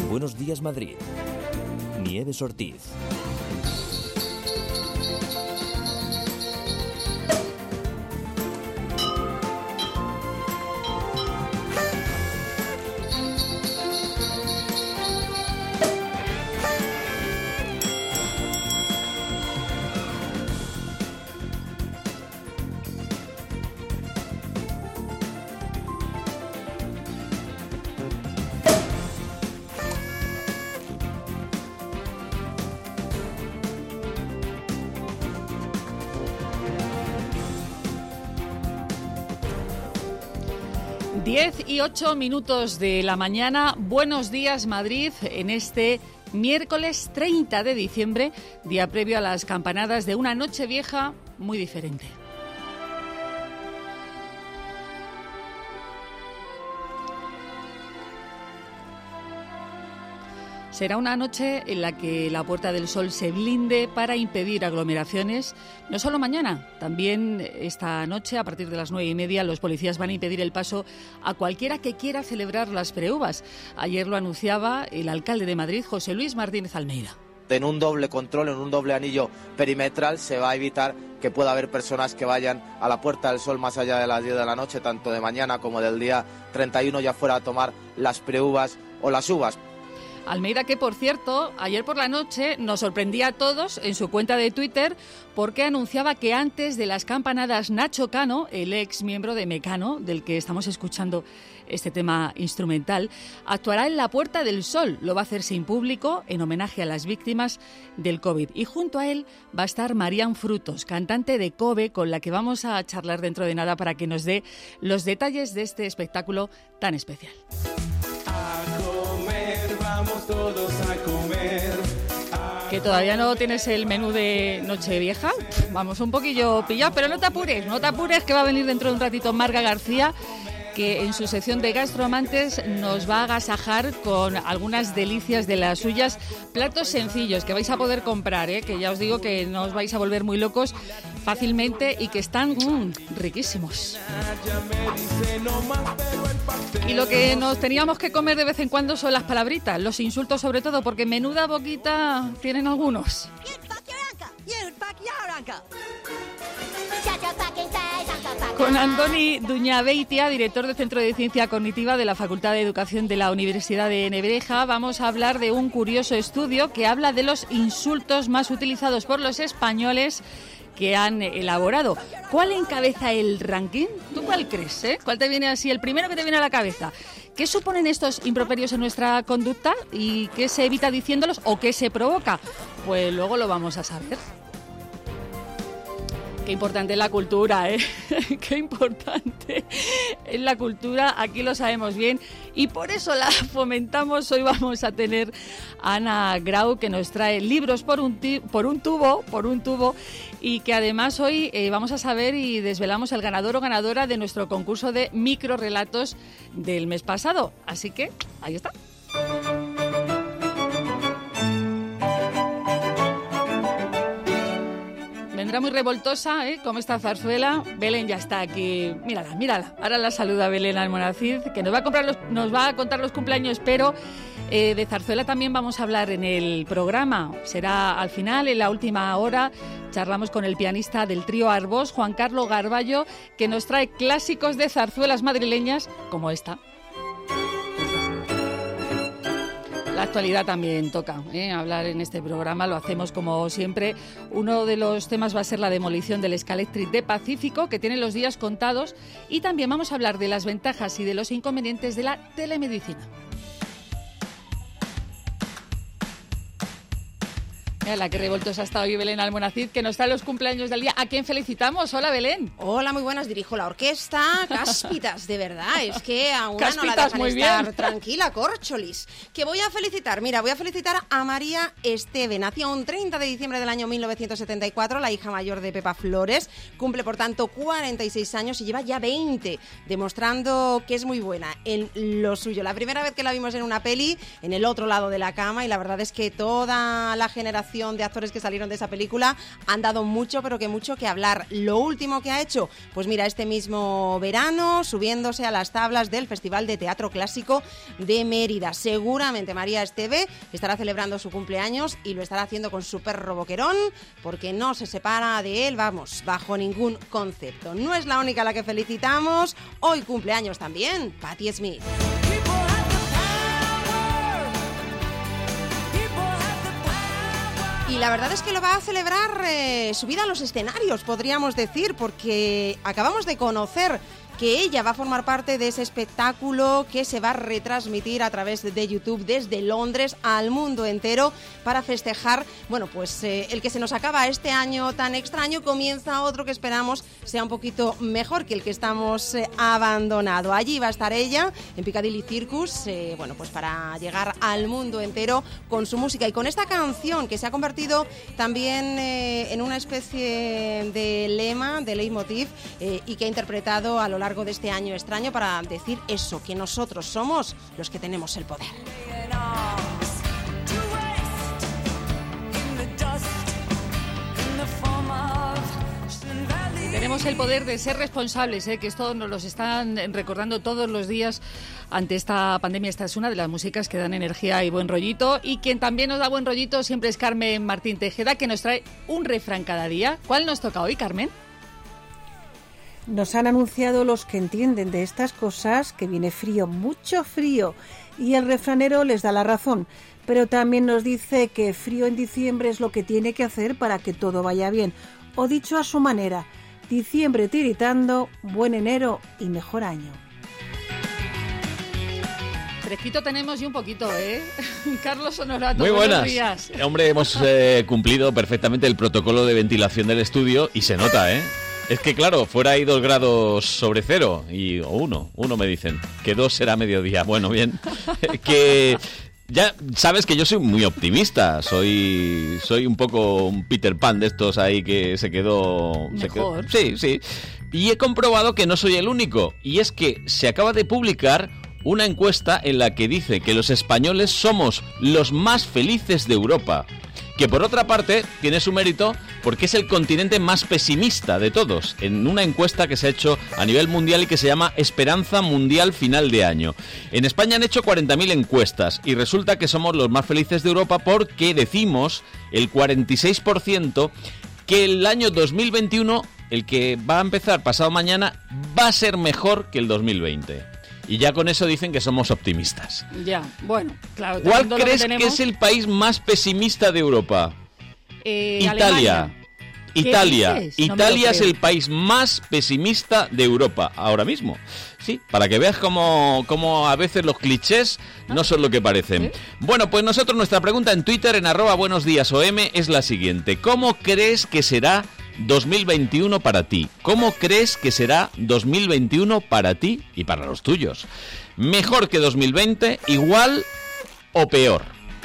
Buenos Días Madrid. Nieves Ortiz. Diez y 8 minutos de la mañana. Buenos días, Madrid, en este miércoles 30 de diciembre, día previo a las campanadas de una Nochevieja muy diferente. Será una noche en la que la Puerta del Sol se blinde para impedir aglomeraciones, no solo mañana, también esta noche a partir de las 9:30 los policías van a impedir el paso a cualquiera que quiera celebrar las preuvas. Ayer lo anunciaba el alcalde de Madrid, José Luis Martínez Almeida. En un doble control, en un doble anillo perimetral, se va a evitar que pueda haber personas que vayan a la Puerta del Sol más allá de las 10 de la noche, tanto de mañana como del día 31, ya fuera a tomar las preuvas o las uvas. Almeida, que por cierto, ayer por la noche nos sorprendía a todos en su cuenta de Twitter porque anunciaba que antes de las campanadas Nacho Cano, el ex miembro de Mecano, del que estamos escuchando este tema instrumental, actuará en la Puerta del Sol. Lo va a hacer sin público en homenaje a las víctimas del COVID. Y junto a él va a estar Marian Frutos, cantante de Kobe, con la que vamos a charlar dentro de nada para que nos dé los detalles de este espectáculo tan especial. Vamos todos a comer. ¿Que todavía no tienes el menú de Nochevieja? Vamos un poquillo pillados, pero no te apures, que va a venir dentro de un ratito Marga García, que en su sección de Gastroamantes nos va a agasajar con algunas delicias de las suyas, platos sencillos que vais a poder comprar, que ya os digo que no os vais a volver muy locos fácilmente y que están riquísimos. Y lo que nos teníamos que comer de vez en cuando son las palabritas, los insultos sobre todo, porque menuda boquita tienen algunos. Con Andoni Duñabeitia, director del Centro de Ciencia Cognitiva de la Facultad de Educación de la Universidad de Nebreja, vamos a hablar de un curioso estudio que habla de los insultos más utilizados por los españoles que han elaborado. ¿Cuál encabeza el ranking? ¿Tú cuál crees? ¿Cuál te viene así, el primero que te viene a la cabeza? ¿Qué suponen estos improperios en nuestra conducta y qué se evita diciéndolos o qué se provoca? Pues luego lo vamos a saber. Qué importante es la cultura, ¿eh? Qué importante es la cultura, aquí lo sabemos bien y por eso la fomentamos. Hoy vamos a tener a Ana Grau, que nos trae libros por un tubo y que además hoy vamos a saber y desvelamos el ganador o ganadora de nuestro concurso de microrelatos del mes pasado. Así que ahí está. Vendrá muy revoltosa, como esta zarzuela. Belén ya está aquí. Mírala. Ahora la saluda Belén Almonacid, que nos va a contar los cumpleaños, pero de zarzuela también vamos a hablar en el programa. Será al final, en la última hora. Charlamos con el pianista del trío Arbós, Juan Carlos Garballo, que nos trae clásicos de zarzuelas madrileñas como esta. La actualidad también toca hablar en este programa, lo hacemos como siempre. Uno de los temas va a ser la demolición del Scalextric de Pacífico, que tiene los días contados, y también vamos a hablar de las ventajas y de los inconvenientes de la telemedicina. La que revoltosa ha estado hoy Belén Almonacid, que nos trae los cumpleaños del día. ¿A quién felicitamos? Hola, Belén. Hola, muy buenas. Dirijo la orquesta. Cáspitas, de verdad. Es que a una Cáspitas, no la dejan muy estar bien. tranquila, córcholis. Que voy a felicitar. Mira, voy a felicitar a María Esteve. Nació un 30 de diciembre del año 1974, la hija mayor de Pepa Flores. Cumple, por tanto, 46 años y lleva ya 20, demostrando que es muy buena en lo suyo. La primera vez que la vimos en una peli, en El otro lado de la cama, y la verdad es que toda la generación montón de actores que salieron de esa película han dado mucho, pero que mucho que hablar. Lo último que ha hecho, pues mira, este mismo verano, subiéndose a las tablas del Festival de Teatro Clásico de Mérida. Seguramente María Esteve estará celebrando su cumpleaños y lo estará haciendo con su perro Boquerón, porque no se separa de él, vamos, bajo ningún concepto. No es la única a la que felicitamos. Hoy cumpleaños también Patti Smith. Y la verdad es que lo va a celebrar subida a los escenarios, podríamos decir, porque acabamos de conocer que ella va a formar parte de ese espectáculo que se va a retransmitir a través de YouTube desde Londres al mundo entero para festejar, bueno, pues el que se nos acaba este año tan extraño, comienza otro que esperamos sea un poquito mejor que el que estamos abandonado. Allí va a estar ella en Piccadilly Circus, bueno, pues para llegar al mundo entero con su música y con esta canción que se ha convertido también en una especie de lema, de leitmotiv, y que ha interpretado a lo largo de este año extraño para decir eso, que nosotros somos los que tenemos el poder. Tenemos el poder de ser responsables, que esto nos lo están recordando todos los días ante esta pandemia. Esta es una de las músicas que dan energía y buen rollito. Y quien también nos da buen rollito siempre es Carmen Martín Tejeda, que nos trae un refrán cada día. ¿Cuál nos toca hoy, Carmen? Nos han anunciado los que entienden de estas cosas que viene frío, mucho frío, y el refranero les da la razón, pero también nos dice que frío en diciembre es lo que tiene que hacer para que todo vaya bien, o dicho a su manera, diciembre tiritando, buen enero y mejor año. Fresquito tenemos y un poquito, Carlos Honorato, muy buenas. Buenos días. Hombre, hemos cumplido perfectamente el protocolo de ventilación del estudio y se nota, Es que claro, fuera hay 2 grados sobre cero o uno me dicen, que 2 será mediodía. Bueno, bien, que ya sabes que yo soy muy optimista, soy un poco un Peter Pan de estos ahí que se quedó... Mejor. Sí, y he comprobado que no soy el único, y es que se acaba de publicar una encuesta en la que dice que los españoles somos los más felices de Europa. Que por otra parte tiene su mérito porque es el continente más pesimista de todos, en una encuesta que se ha hecho a nivel mundial y que se llama Esperanza Mundial Final de Año. En España han hecho 40.000 encuestas y resulta que somos los más felices de Europa porque decimos el 46% que el año 2021, el que va a empezar pasado mañana, va a ser mejor que el 2020. Y ya con eso dicen que somos optimistas. Ya, bueno, claro. ¿Cuál crees que es el país más pesimista de Europa? Italia. Italia. Italia es el país más pesimista de Europa ahora mismo. Sí, para que veas cómo a veces los clichés no son lo que parecen. ¿Sí? Bueno, pues nosotros nuestra pregunta en Twitter, en @buenosdiasom, es la siguiente. ¿Cómo crees que será 2021 para ti? ¿Cómo crees que será 2021 para ti y para los tuyos? ¿Mejor que 2020, igual o peor?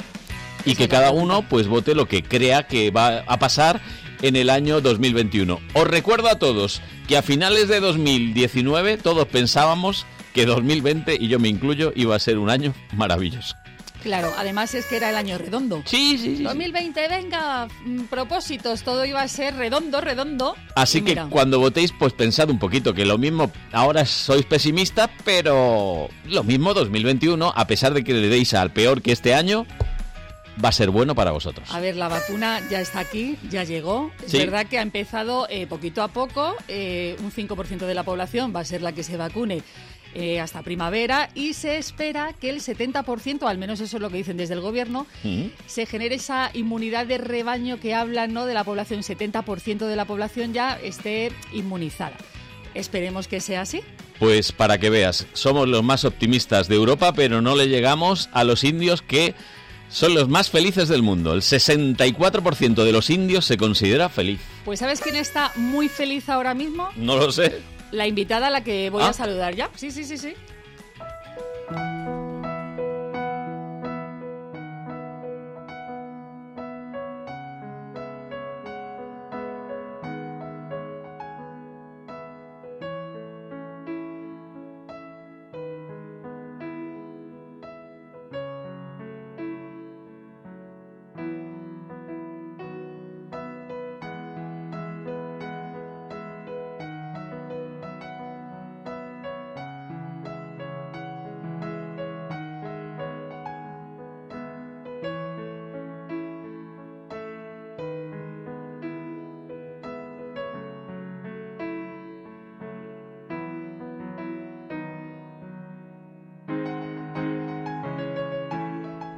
Y que cada uno pues vote lo que crea que va a pasar en el año 2021. Os recuerdo a todos que a finales de 2019 todos pensábamos que 2020, y yo me incluyo, iba a ser un año maravilloso. Claro, además es que era el año redondo. Sí. 2020, venga, propósitos, todo iba a ser redondo. Así que cuando votéis, pues pensad un poquito, que lo mismo, ahora sois pesimistas, pero lo mismo 2021, a pesar de que le deis al peor que este año, va a ser bueno para vosotros. A ver, la vacuna ya está aquí, ya llegó. Es verdad que ha empezado poquito a poco, un 5% de la población va a ser la que se vacune hasta primavera, y se espera que el 70%, al menos eso es lo que dicen desde el gobierno, se genere esa inmunidad de rebaño que hablan, ¿no?, de la población, 70% de la población ya esté inmunizada. Esperemos que sea así. Pues para que veas, somos los más optimistas de Europa, pero no le llegamos a los indios, que son los más felices del mundo. El 64% de los indios se considera feliz. Pues ¿sabes quién está muy feliz ahora mismo? No lo sé. La invitada a la que voy a saludar ya. Sí.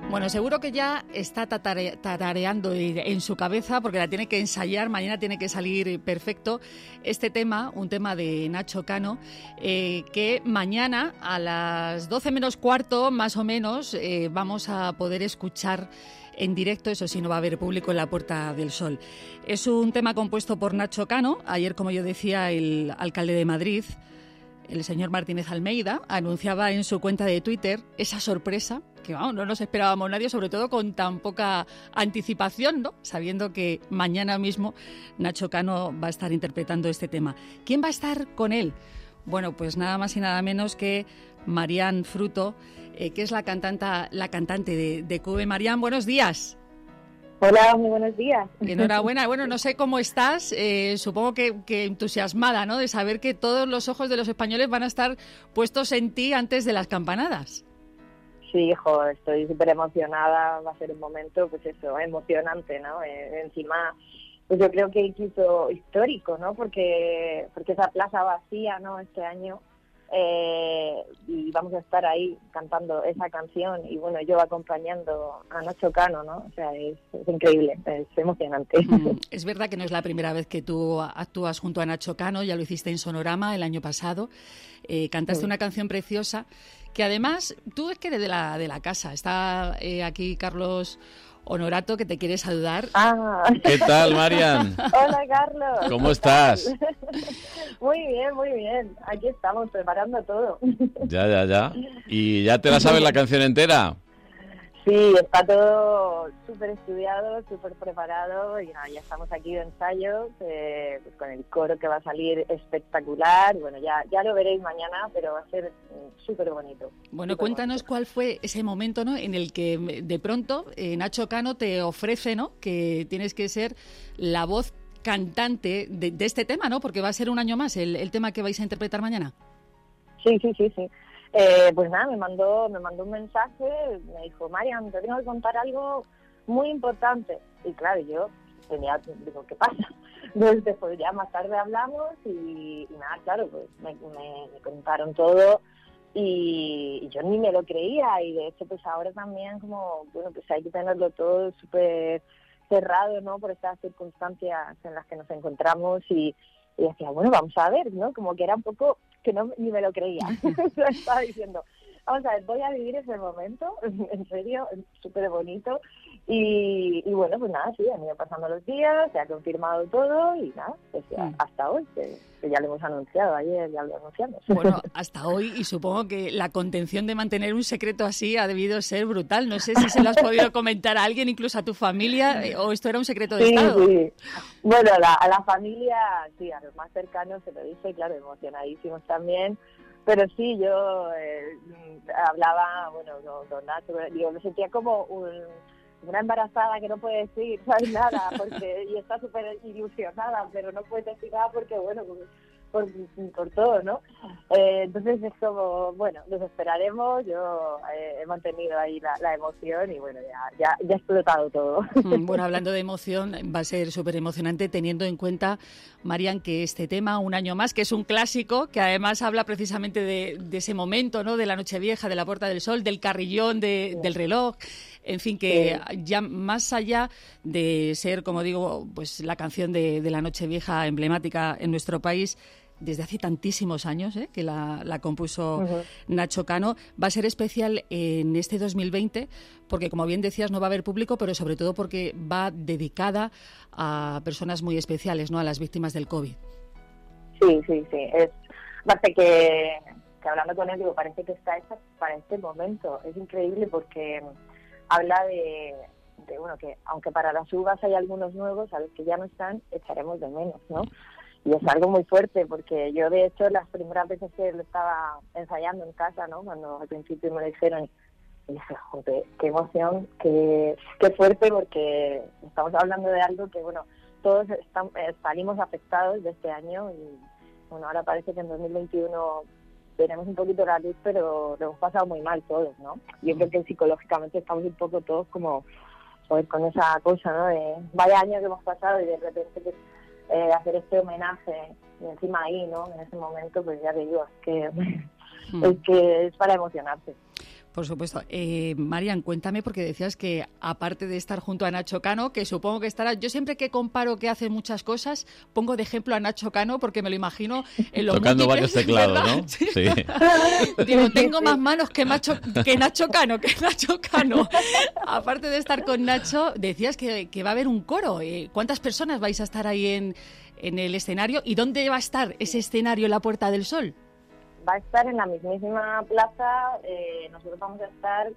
Bueno, seguro que ya está tarareando en su cabeza, porque la tiene que ensayar, mañana tiene que salir perfecto, este tema, un tema de Nacho Cano, que mañana a las 12 menos cuarto, más o menos, vamos a poder escuchar en directo, eso sí, no va a haber público en la Puerta del Sol. Es un tema compuesto por Nacho Cano. Ayer, como yo decía, el alcalde de Madrid, el señor Martínez Almeida, anunciaba en su cuenta de Twitter esa sorpresa que no nos esperábamos nadie, sobre todo con tan poca anticipación, ¿no? Sabiendo que mañana mismo Nacho Cano va a estar interpretando este tema. ¿Quién va a estar con él? Bueno, pues nada más y nada menos que Marian Fruto, que es la cantante de Cube. Marian, buenos días. Hola, muy buenos días. Enhorabuena. Bueno, no sé cómo estás, supongo que entusiasmada, ¿no?, de saber que todos los ojos de los españoles van a estar puestos en ti antes de las campanadas. Sí, hijo, estoy súper emocionada, va a ser un momento, pues eso, emocionante, ¿no? Encima, pues yo creo que incluso histórico, ¿no? Porque esa plaza vacía, ¿no?, este año, y vamos a estar ahí cantando esa canción y bueno, yo acompañando a Nacho Cano, ¿no? O sea, es increíble, es emocionante. Es verdad que no es la primera vez que tú actúas junto a Nacho Cano, ya lo hiciste en Sonorama el año pasado, cantaste una canción preciosa que además tú es que eres de la casa. Está aquí Carlos Honorato, que te quiere saludar. ¿Qué tal, Marian? Hola, Carlos. ¿Cómo estás? Muy bien. Aquí estamos preparando todo. Ya. ¿Y ya te la sabes la canción entera? Sí, está todo súper estudiado, súper preparado y ya estamos aquí de ensayos, pues con el coro que va a salir espectacular. Bueno, ya lo veréis mañana, pero va a ser súper bonito. Bueno, cuéntanos cuál fue ese momento, ¿no?, en el que de pronto Nacho Cano te ofrece, ¿no?, que tienes que ser la voz cantante de este tema, ¿no?, porque va a ser un año más el tema que vais a interpretar mañana. Sí. Pues nada, me mandó un mensaje, me dijo, Marian, te tengo que contar algo muy importante. Y claro, yo digo, ¿qué pasa? Entonces, pues ya más tarde hablamos y nada, claro, pues me contaron todo y yo ni me lo creía. Y de hecho, pues ahora también como, bueno, pues hay que tenerlo todo súper cerrado, ¿no?, por estas circunstancias en las que nos encontramos y decía, bueno, vamos a ver, ¿no? Como que era un poco que ni me lo creía. Lo estaba diciendo, vamos a ver, voy a vivir ese momento, en serio, súper bonito. Y bueno, pues nada, sí, han ido pasando los días, se ha confirmado todo y nada, pues ya, hasta hoy, que ya lo hemos anunciado, ayer ya lo anunciamos. Bueno, hasta hoy, y supongo que la contención de mantener un secreto así ha debido ser brutal. No sé si se lo has podido comentar a alguien, incluso a tu familia, o esto era un secreto de Estado. Sí. Bueno, a la familia, sí, a los más cercanos se lo dije, claro, emocionadísimos también. Pero sí, yo hablaba, bueno, con Nacho, digo, me sentía como una embarazada que no puede decir, ¿sabes? Nada, y está súper ilusionada, pero no puede decir nada porque, bueno, por todo, ¿no? Entonces es como, bueno, nos esperaremos, yo he mantenido ahí la emoción y bueno, ya ha explotado todo. Bueno, hablando de emoción, va a ser súper emocionante teniendo en cuenta, Marian, que este tema, Un año más, que es un clásico, que además habla precisamente de ese momento, ¿no?, de la Nochevieja, de la Puerta del Sol, del carrillón, del reloj, en fin, que ya más allá de ser, como digo, pues la canción de la Nochevieja emblemática en nuestro país, desde hace tantísimos años, que la compuso Nacho Cano, va a ser especial en este 2020 porque, como bien decías, no va a haber público, pero sobre todo porque va dedicada a personas muy especiales, ¿no?, a las víctimas del COVID. Sí. Es parte que hablando con él, digo, parece que está hecha para este momento. Es increíble porque habla de bueno, que aunque para las uvas hay algunos nuevos, a los que ya no están, echaremos de menos, ¿no? Y es algo muy fuerte, porque yo, de hecho, las primeras veces que lo estaba ensayando en casa, ¿no?, cuando al principio me lo dijeron, y dije, joder, qué emoción, qué fuerte, porque estamos hablando de algo que, bueno, todos salimos afectados de este año y, bueno, ahora parece que en 2021 veremos un poquito la luz, pero lo hemos pasado muy mal todos, ¿no? Yo creo que psicológicamente estamos un poco todos como, joder, con esa cosa, ¿no?, de vaya año que hemos pasado y de repente pues, hacer este homenaje y encima ahí, ¿no?, en ese momento, pues ya te digo, es que es para emocionarse. Por supuesto. Marian, cuéntame, porque decías que aparte de estar junto a Nacho Cano, que supongo que estará... Yo siempre que comparo que hace muchas cosas, pongo de ejemplo a Nacho Cano porque me lo imagino en los tocando varios teclados, ¿verdad? ¿no? Sí. Sí. Digo, tengo más manos que Nacho Cano. Aparte de estar con Nacho, decías que va a haber un coro. ¿Cuántas personas vais a estar ahí en el escenario? ¿Y dónde va a estar ese escenario en la Puerta del Sol? Va a estar en la mismísima plaza. Nosotros vamos a estar,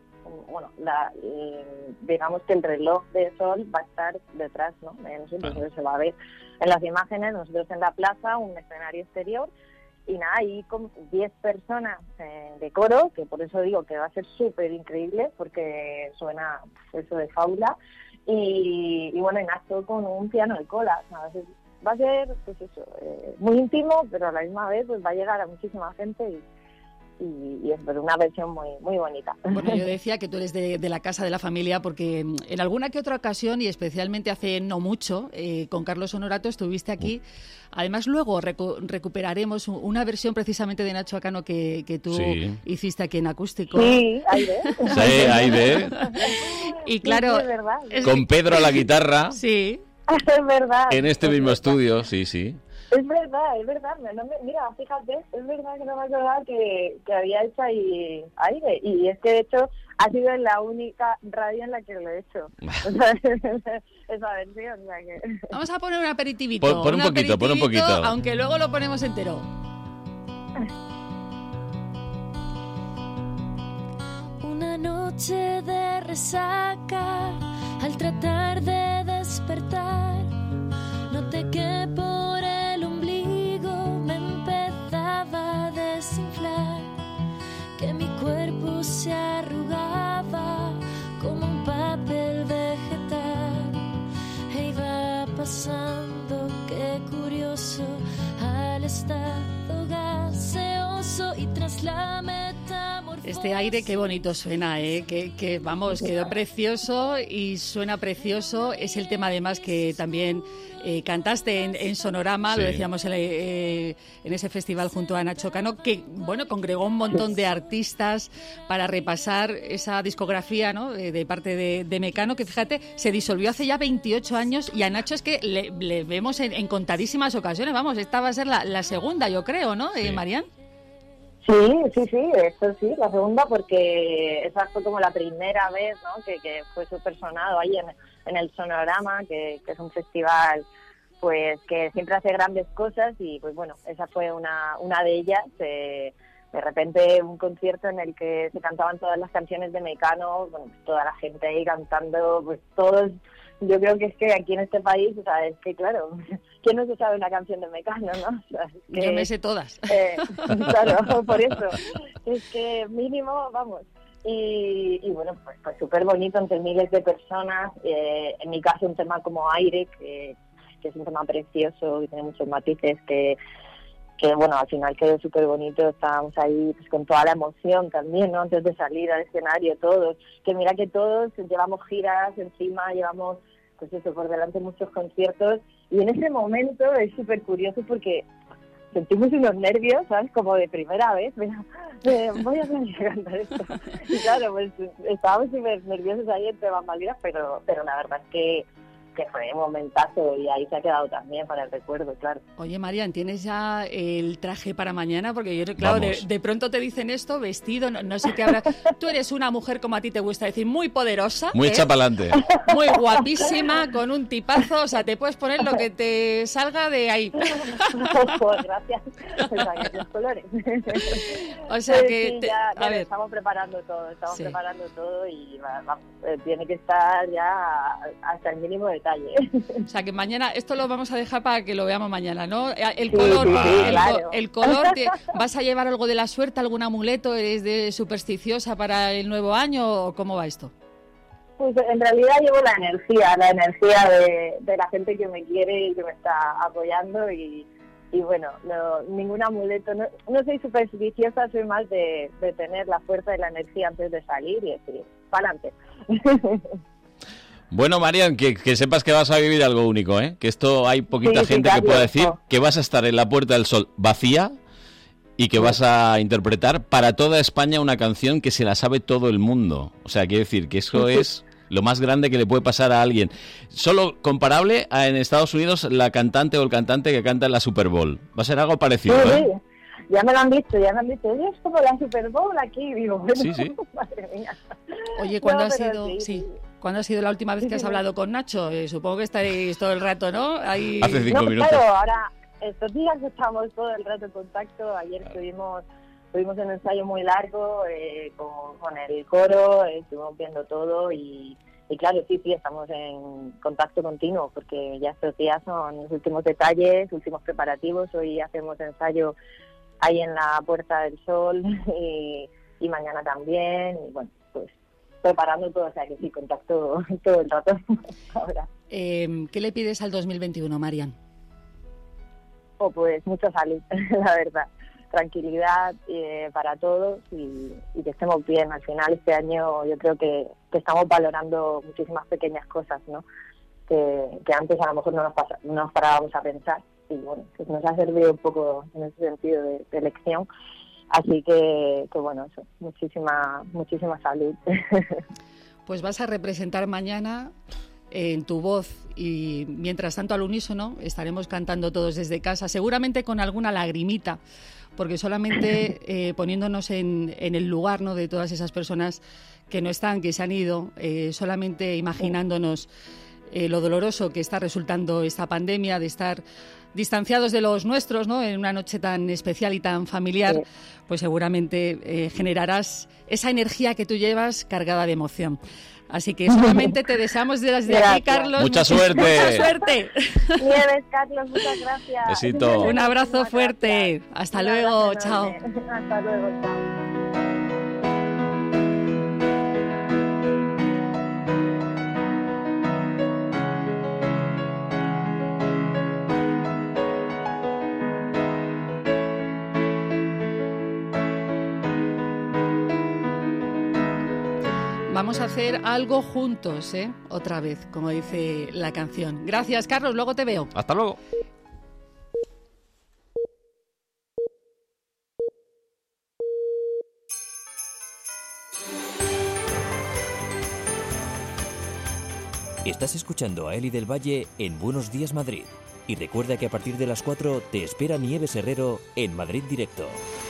digamos que el reloj de sol va a estar detrás, ¿no? Entonces se va a ver en las imágenes, nosotros en la plaza, un escenario exterior, y nada, ahí con 10 personas de coro, que por eso digo que va a ser súper increíble, porque suena eso de faula, y bueno, y Nacho con un piano de cola, ¿sabes? Va a ser, pues eso, muy íntimo, pero a la misma vez pues va a llegar a muchísima gente y es una versión muy muy bonita. Bueno, yo decía que tú eres de la casa de la familia porque en alguna que otra ocasión, y especialmente hace no mucho, con Carlos Honorato estuviste aquí. Además, luego recuperaremos una versión precisamente de Nacho Cano que tú hiciste aquí en acústico. Sí, ahí ves. Sí, ahí ves. Y claro... Sí, es verdad. Con Pedro a la guitarra. Sí. Es verdad. En este mismo estudio, sí. Es verdad. Mira, fíjate, es verdad que no me acordaba que había hecho ahí aire. Y es que, de hecho, ha sido la única radio en la que lo he hecho. O sea, esa versión. O sea que... Vamos a poner un aperitivito. Pon un poquito. Aunque luego lo ponemos entero. Una noche de resaca, al tratar de despertar, noté que por el ombligo me empezaba a desinflar, que mi cuerpo se arrugaba como un papel vegetal, e iba pasando, qué curioso, al estado gaseoso y tras la metamorfosis. Este aire qué bonito suena, que vamos, quedó precioso y suena precioso. Es el tema además que también cantaste en Sonorama, lo decíamos en ese festival junto a Nacho Cano, que bueno, congregó un montón de artistas para repasar esa discografía, ¿no? De parte de Mecano, que fíjate, se disolvió hace ya 28 años y a Nacho es que le vemos en contadísimas ocasiones. Vamos, esta va a ser la segunda, yo creo, ¿no, Marian? Sí, eso sí, la segunda, porque esa fue como la primera vez, ¿no? que fue súper sonado ahí en el Sonorama, que es un festival pues que siempre hace grandes cosas, y pues bueno, esa fue una de ellas. De repente un concierto en el que se cantaban todas las canciones de Mecano, bueno, pues toda la gente ahí cantando, pues todos. Yo creo que es que aquí en este país, o sea, es que claro, ¿quién no se sabe una canción de Mecano, no? O sea, es que, yo me sé todas. Claro, por eso. Es que mínimo, vamos. Y bueno, pues súper bonito entre miles de personas. En mi caso, un tema como Aire, que es un tema precioso y tiene muchos matices que bueno, al final quedó súper bonito. Estábamos ahí pues con toda la emoción también, ¿no? Antes de salir al escenario todos, que mira que todos llevamos giras encima, llevamos pues eso, por delante muchos conciertos, y en ese momento es súper curioso porque sentimos unos nervios, ¿sabes? Como de primera vez, mira, voy a salir a cantar esto. Y claro, pues estábamos súper nerviosos ahí entre bambalinas, pero la verdad es que fue un momentazo y ahí se ha quedado también para el recuerdo, claro. Oye, Marian, ¿tienes ya el traje para mañana? Porque yo, claro, de pronto te dicen esto, vestido, no sé qué habrá. Tú eres una mujer, como a ti te gusta decir, muy poderosa. Muy hecha pa'lante. Muy guapísima, con un tipazo, o sea, te puedes poner lo que te salga de ahí. Pues gracias. Los colores. O sea que... Sí, ya estamos preparando todo y tiene que estar ya hasta el mínimo detalle. O sea que mañana, esto lo vamos a dejar para que lo veamos mañana, ¿no? El color, ¿vas a llevar algo de la suerte, algún amuleto? ¿Eres de supersticiosa para el nuevo año o cómo va esto? Pues en realidad llevo la energía de la gente que me quiere y que me está apoyando y bueno, ningún amuleto, no soy supersticiosa, soy más de tener la fuerza y la energía antes de salir y decir, para adelante. Bueno, Marian, que sepas que vas a vivir algo único, ¿eh? Que esto hay poquita gente que pueda decir que vas a estar en la Puerta del Sol vacía y que vas a interpretar para toda España una canción que se la sabe todo el mundo. O sea, quiero decir que eso es lo más grande que le puede pasar a alguien. Solo comparable a en Estados Unidos la cantante o el cantante que canta en la Super Bowl. Va a ser algo parecido, ¿eh? Ya me lo han dicho. Es como la Super Bowl aquí, digo. Bueno, sí. Madre mía. Oye, ¿cuándo ha sido? Sí. ¿Cuándo ha sido la última vez que has hablado con Nacho? Supongo que estaréis todo el rato, ¿no? Ahí... Hace 5 minutos. Claro, ahora, estos días estamos todo el rato en contacto. Ayer tuvimos un ensayo muy largo con el coro, estuvimos viendo todo y claro, sí, estamos en contacto continuo porque ya estos días son los últimos detalles, últimos preparativos. Hoy hacemos ensayo ahí en la Puerta del Sol y mañana también. Y bueno, pues preparando todo, o sea que sí, contacto todo el rato ahora. ¿Qué le pides al 2021, Marian? Pues mucha salud, la verdad. Tranquilidad para todos y que estemos bien. Al final este año yo creo que estamos valorando muchísimas pequeñas cosas, ¿no? Que antes a lo mejor no nos parábamos a pensar y bueno, pues nos ha servido un poco en ese sentido de lección. Así que bueno, eso, muchísima salud. Pues vas a representar mañana en tu voz y mientras tanto al unísono estaremos cantando todos desde casa, seguramente con alguna lagrimita, porque solamente poniéndonos en el lugar, ¿no?, de todas esas personas que no están, que se han ido, solamente imaginándonos lo doloroso que está resultando esta pandemia, de estar distanciados de los nuestros, ¿no?, en una noche tan especial y tan familiar, pues seguramente generarás esa energía que tú llevas cargada de emoción. Así que solamente te deseamos desde aquí, Carlos. Mucha suerte. Mucha suerte. Nieves, Carlos, muchas gracias. Besito. Un abrazo fuerte. Gracias. Hasta luego. Chao. Hasta luego. Chao. Vamos a hacer algo juntos, otra vez, como dice la canción. Gracias, Carlos, luego te veo. Hasta luego. Estás escuchando a Eli del Valle en Buenos Días Madrid. Y recuerda que a partir de las 4 te espera Nieves Herrero en Madrid Directo.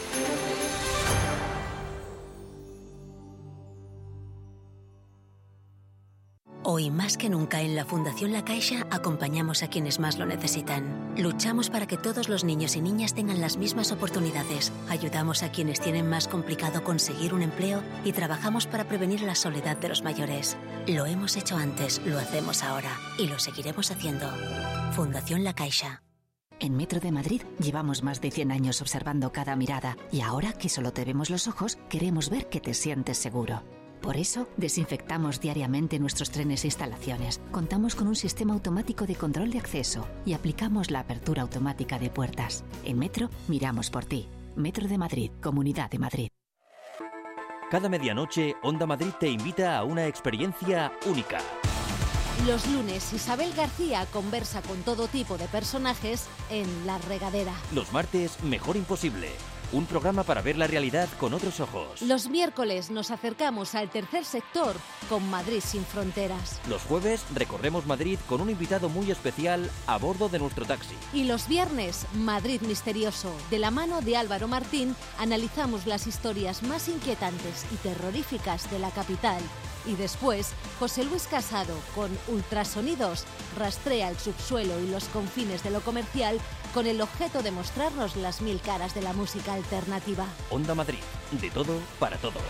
Hoy más que nunca en la Fundación La Caixa acompañamos a quienes más lo necesitan. Luchamos para que todos los niños y niñas tengan las mismas oportunidades. Ayudamos a quienes tienen más complicado conseguir un empleo y trabajamos para prevenir la soledad de los mayores. Lo hemos hecho antes, lo hacemos ahora y lo seguiremos haciendo. Fundación La Caixa. En Metro de Madrid llevamos más de 100 años observando cada mirada y ahora que solo te vemos los ojos, queremos ver que te sientes seguro. Por eso, desinfectamos diariamente nuestros trenes e instalaciones, contamos con un sistema automático de control de acceso y aplicamos la apertura automática de puertas. En Metro, miramos por ti. Metro de Madrid, Comunidad de Madrid. Cada medianoche, Onda Madrid te invita a una experiencia única. Los lunes, Isabel García conversa con todo tipo de personajes en La Regadera. Los martes, Mejor Imposible. Un programa para ver la realidad con otros ojos. Los miércoles nos acercamos al tercer sector con Madrid sin fronteras. Los jueves recorremos Madrid con un invitado muy especial a bordo de nuestro taxi. Y los viernes, Madrid Misterioso. De la mano de Álvaro Martín, analizamos las historias más inquietantes y terroríficas de la capital. Y después, José Luis Casado, con Ultrasonidos, rastrea el subsuelo y los confines de lo comercial con el objeto de mostrarnos las 1000 caras de la música alternativa. Onda Madrid, de todo para todos.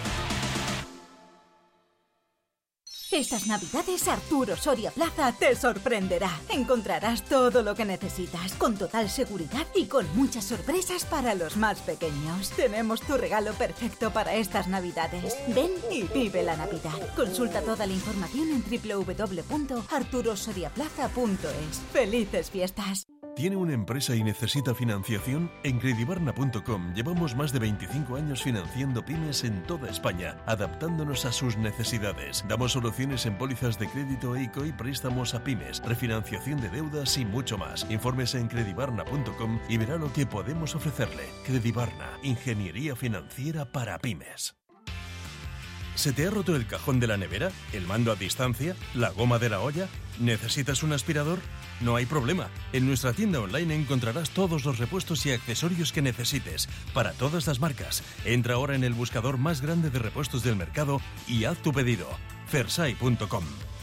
Estas Navidades Arturo Soria Plaza te sorprenderá. Encontrarás todo lo que necesitas, con total seguridad y con muchas sorpresas para los más pequeños. Tenemos tu regalo perfecto para estas Navidades. Ven y vive la Navidad. Consulta toda la información en www.arturosoriaplaza.es. ¡Felices fiestas! ¿Tiene una empresa y necesita financiación? En Credibarna.com llevamos más de 25 años financiando pymes en toda España, adaptándonos a sus necesidades. Damos soluciones en pólizas de crédito ICO y préstamos a pymes, refinanciación de deudas y mucho más. Infórmese en Credibarna.com y verá lo que podemos ofrecerle. Credibarna, ingeniería financiera para pymes. ¿Se te ha roto el cajón de la nevera? ¿El mando a distancia? ¿La goma de la olla? ¿Necesitas un aspirador? No hay problema. En nuestra tienda online encontrarás todos los repuestos y accesorios que necesites, para todas las marcas. Entra ahora en el buscador más grande de repuestos del mercado y haz tu pedido. Fersai.com.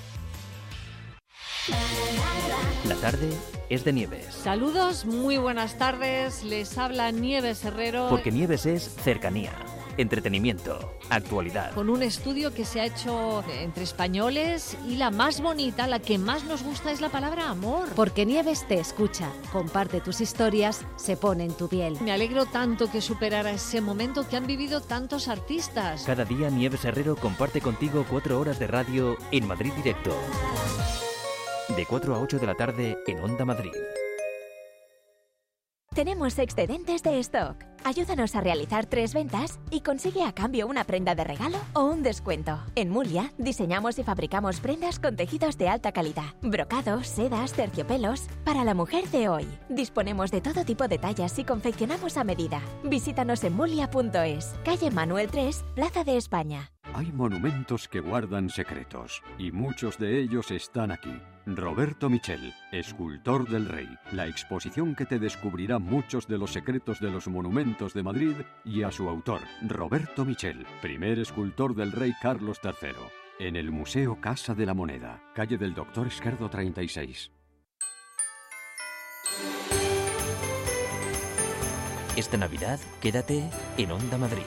La tarde es de Nieves. Saludos, muy buenas tardes. Les habla Nieves Herrero. Porque Nieves es cercanía, entretenimiento, actualidad. Con un estudio que se ha hecho entre españoles y la más bonita, la que más nos gusta es la palabra amor. Porque Nieves te escucha, comparte tus historias, se pone en tu piel. Me alegro tanto que superara ese momento que han vivido tantos artistas. Cada día Nieves Herrero comparte contigo 4 horas de radio en Madrid Directo. De 4 a 8 de la tarde en Onda Madrid. Tenemos excedentes de stock. Ayúdanos a realizar 3 ventas y consigue a cambio una prenda de regalo o un descuento. En Mulia diseñamos y fabricamos prendas con tejidos de alta calidad, brocados, sedas, terciopelos, para la mujer de hoy. Disponemos de todo tipo de tallas y confeccionamos a medida. Visítanos en mulia.es, calle Manuel 3, Plaza de España. Hay monumentos que guardan secretos y muchos de ellos están aquí. Roberto Michel, escultor del Rey, la exposición que te descubrirá muchos de los secretos de los monumentos de Madrid y a su autor, Roberto Michel, primer escultor del Rey Carlos III, en el Museo Casa de la Moneda, calle del Doctor Esquerdo 36. Esta Navidad, quédate en Onda Madrid.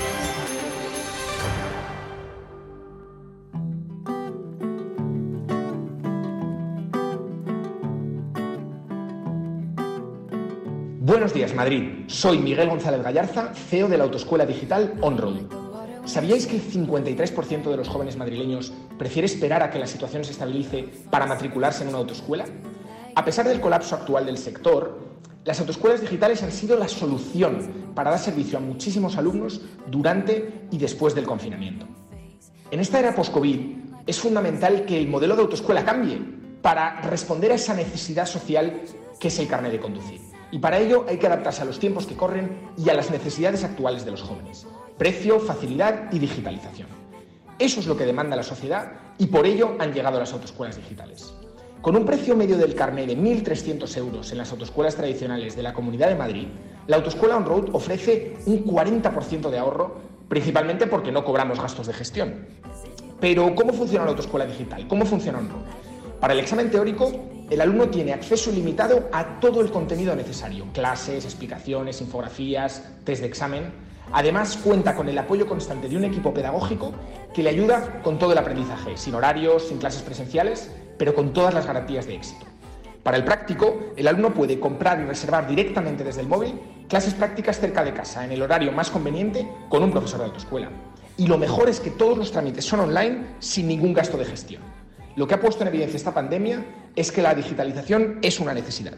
Buenos días, Madrid. Soy Miguel González Gallarza, CEO de la autoescuela digital OnRoad. ¿Sabíais que el 53% de los jóvenes madrileños prefiere esperar a que la situación se estabilice para matricularse en una autoescuela? A pesar del colapso actual del sector, las autoescuelas digitales han sido la solución para dar servicio a muchísimos alumnos durante y después del confinamiento. En esta era post-COVID es fundamental que el modelo de autoescuela cambie para responder a esa necesidad social que es el carnet de conducir. Y para ello hay que adaptarse a los tiempos que corren y a las necesidades actuales de los jóvenes. Precio, facilidad y digitalización. Eso es lo que demanda la sociedad y por ello han llegado las autoescuelas digitales. Con un precio medio del carnet de 1.300 euros en las autoescuelas tradicionales de la Comunidad de Madrid, la autoescuela OnRoad ofrece un 40% de ahorro, principalmente porque no cobramos gastos de gestión. Pero, ¿cómo funciona la autoescuela digital? ¿Cómo funciona OnRoad? Para el examen teórico, el alumno tiene acceso ilimitado a todo el contenido necesario, clases, explicaciones, infografías, test de examen. Además, cuenta con el apoyo constante de un equipo pedagógico que le ayuda con todo el aprendizaje, sin horarios, sin clases presenciales, pero con todas las garantías de éxito. Para el práctico, el alumno puede comprar y reservar directamente desde el móvil clases prácticas cerca de casa, en el horario más conveniente, con un profesor de autoescuela. Y lo mejor es que todos los trámites son online sin ningún gasto de gestión. Lo que ha puesto en evidencia esta pandemia es que la digitalización es una necesidad.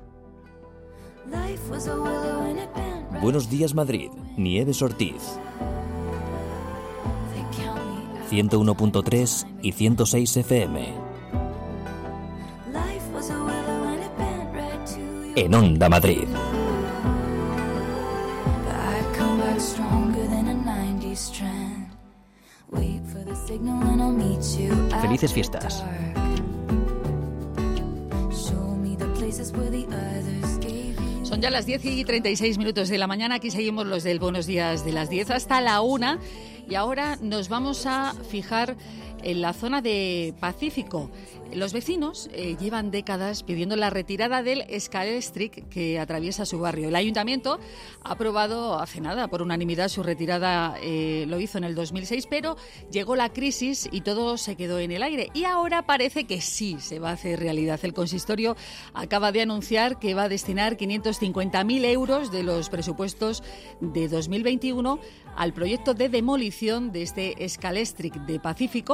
Buenos días, Madrid. Nieves Ortiz. 101.3 y 106 FM. En Onda Madrid. Felices fiestas. Son ya las 10:36 de la mañana. Aquí seguimos los del Buenos Días de las 10 hasta la 1. Y ahora nos vamos a fijar en la zona de Pacífico. Los vecinos llevan décadas pidiendo la retirada del Scalestric que atraviesa su barrio. El ayuntamiento ha aprobado hace nada por unanimidad su retirada, lo hizo en el 2006, pero llegó la crisis y todo se quedó en el aire. Y ahora parece que sí se va a hacer realidad. El consistorio acaba de anunciar que va a destinar 550.000 euros de los presupuestos de 2021 al proyecto de demolición de este Scalestric de Pacífico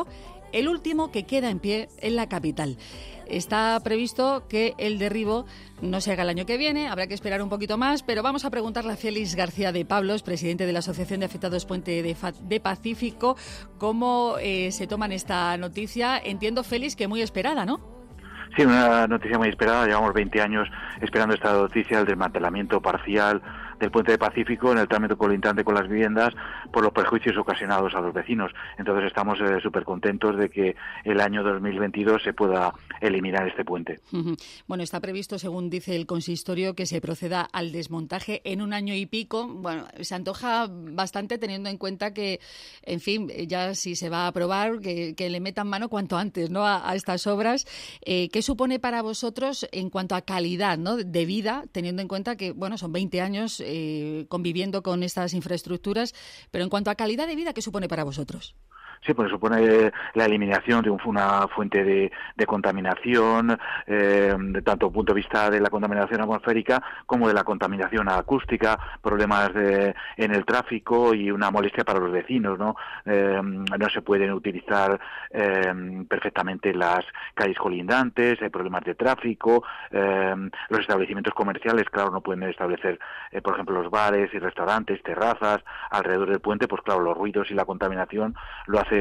el último que queda en pie en la capital. Está previsto que el derribo no se haga el año que viene, habrá que esperar un poquito más, pero vamos a preguntarle a Félix García de Pablos, presidente de la Asociación de Afectados Puente de Pacífico, cómo se toman esta noticia. Entiendo, Félix, que muy esperada, ¿no? Sí, una noticia muy esperada. Llevamos 20 años esperando esta noticia, el desmantelamiento parcial del puente de Pacífico en el trámite colindante con las viviendas por los perjuicios ocasionados a los vecinos. Entonces estamos súper contentos de que el año 2022 se pueda eliminar este puente. Bueno, está previsto, según dice el consistorio, que se proceda al desmontaje en un año y pico. Bueno, se antoja bastante teniendo en cuenta que, en fin, ya si se va a aprobar, que le metan mano cuanto antes, ¿no?, a estas obras. ¿Qué supone para vosotros en cuanto a calidad, ¿no?, de vida, teniendo en cuenta que, bueno, son 20 años conviviendo con estas infraestructuras, pero en cuanto a calidad de vida, ¿qué supone para vosotros? Sí, pues supone la eliminación de una fuente de contaminación, tanto punto de vista de la contaminación atmosférica como de la contaminación acústica, problemas en el tráfico y una molestia para los vecinos, ¿no? No se pueden utilizar perfectamente las calles colindantes, hay problemas de tráfico, los establecimientos comerciales, claro, no pueden establecer, por ejemplo, los bares y restaurantes, terrazas alrededor del puente, pues claro, los ruidos y la contaminación lo hace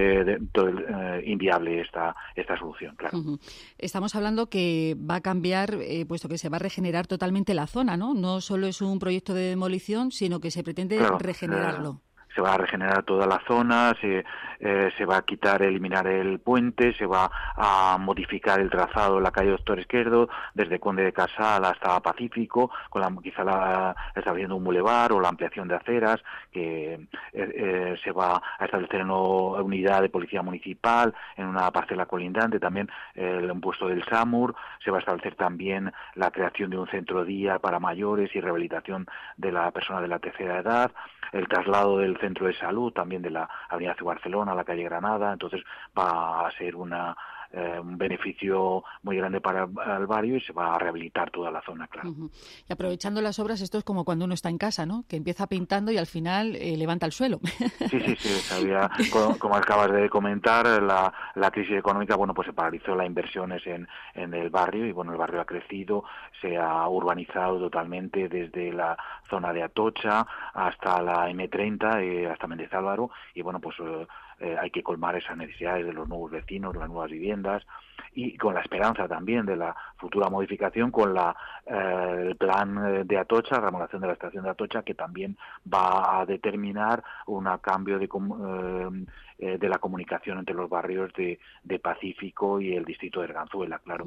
inviable esta solución, claro. Estamos hablando que va a cambiar, puesto que se va a regenerar totalmente la zona, ¿no? No solo es un proyecto de demolición, sino que se pretende regenerarlo. Se va a regenerar toda la zona, se va a eliminar el puente, se va a modificar el trazado de la calle Doctor Esquerdo, desde Conde de Casal hasta Pacífico, quizá estableciendo un bulevar o la ampliación de aceras, que se va a establecer una unidad de policía municipal en una parcela colindante, también el puesto del SAMUR, se va a establecer también la creación de un centro día para mayores y rehabilitación de la persona de la tercera edad, el traslado del centro de salud también de la Avenida Ciudad Barcelona a la calle Granada. Entonces va a ser un beneficio muy grande para el barrio y se va a rehabilitar toda la zona, claro. Y aprovechando las obras, esto es como cuando uno está en casa, ¿no?, que empieza pintando y al final levanta el suelo. Sí, sabía, como acabas de comentar, la crisis económica, bueno, pues se paralizó las inversiones en el barrio y bueno, el barrio ha crecido, se ha urbanizado totalmente desde la zona de Atocha hasta la M30, hasta Méndez Álvaro, y bueno, pues hay que colmar esas necesidades de los nuevos vecinos, las nuevas viviendas, y con la esperanza también de la futura modificación con el plan de Atocha, remodelación de la estación de Atocha, que también va a determinar un cambio de la comunicación entre los barrios de Pacífico y el distrito de Arganzuela, claro.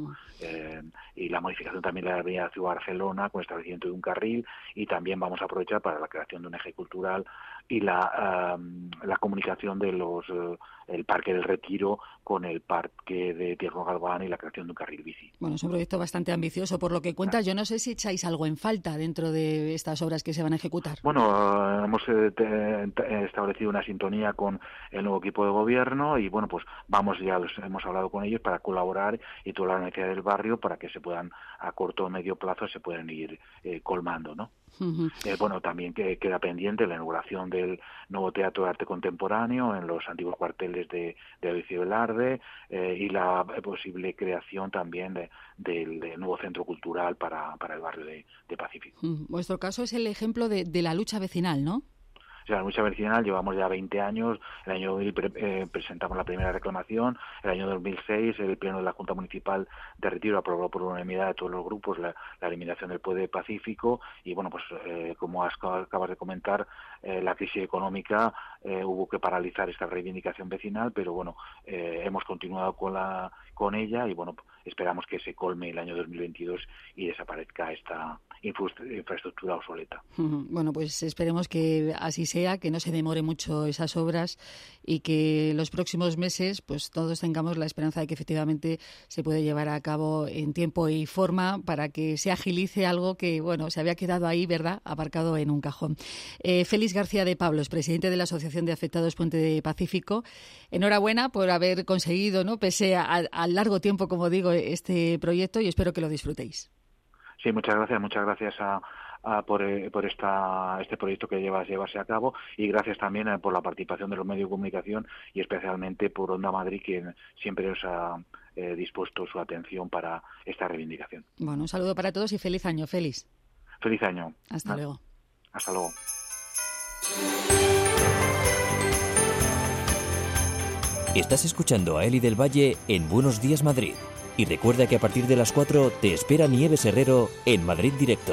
Y la modificación también de la avenida Ciudad Barcelona con el establecimiento de un carril, y también vamos a aprovechar para la creación de un eje cultural y la comunicación de el Parque del Retiro con el Parque de Tierno Galván y la creación de un carril bici. Bueno, es un proyecto bastante ambicioso por lo que cuentas. Yo no sé si echáis algo en falta dentro de estas obras que se van a ejecutar. Bueno, hemos establecido una sintonía con el nuevo equipo de gobierno y bueno, pues hemos hablado con ellos para colaborar y todas las necesidades del barrio para que se puedan, a corto o medio plazo, se puedan ir colmando, ¿no? Bueno, también queda pendiente la inauguración del nuevo Teatro de Arte Contemporáneo en los antiguos cuarteles de Alicia Velarde y la posible creación también del nuevo centro cultural para el barrio de Pacífico. Vuestro caso es el ejemplo de la lucha vecinal, ¿no? La lucha vecinal llevamos ya 20 años. El año 2000 presentamos la primera reclamación. El año 2006 el Pleno de la Junta Municipal de Retiro aprobó por unanimidad de todos los grupos la eliminación del puente Pacífico. Y bueno, pues como acabas de comentar, la crisis económica hubo que paralizar esta reivindicación vecinal, pero bueno, hemos continuado con ella y bueno, esperamos que se colme el año 2022 y desaparezca esta infraestructura obsoleta. Bueno, pues esperemos que así sea, que no se demore mucho esas obras y que los próximos meses pues todos tengamos la esperanza de que efectivamente se puede llevar a cabo en tiempo y forma para que se agilice algo que, bueno, se había quedado ahí, ¿verdad?, aparcado en un cajón. Félix García de Pablos, presidente de la Asociación de Afectados Puente de Pacífico, enhorabuena por haber conseguido, ¿no?, pese al largo tiempo, como digo, este proyecto, y espero que lo disfrutéis. Sí, muchas gracias a por este proyecto que llevarse a cabo, y gracias también por la participación de los medios de comunicación y especialmente por Onda Madrid, quien siempre nos ha dispuesto su atención para esta reivindicación. Bueno, un saludo para todos y feliz año, Félix. Feliz año. Hasta luego. Hasta luego. Estás escuchando a Eli del Valle en Buenos Días Madrid. Y recuerda que a partir de las 4 te espera Nieves Herrero en Madrid Directo.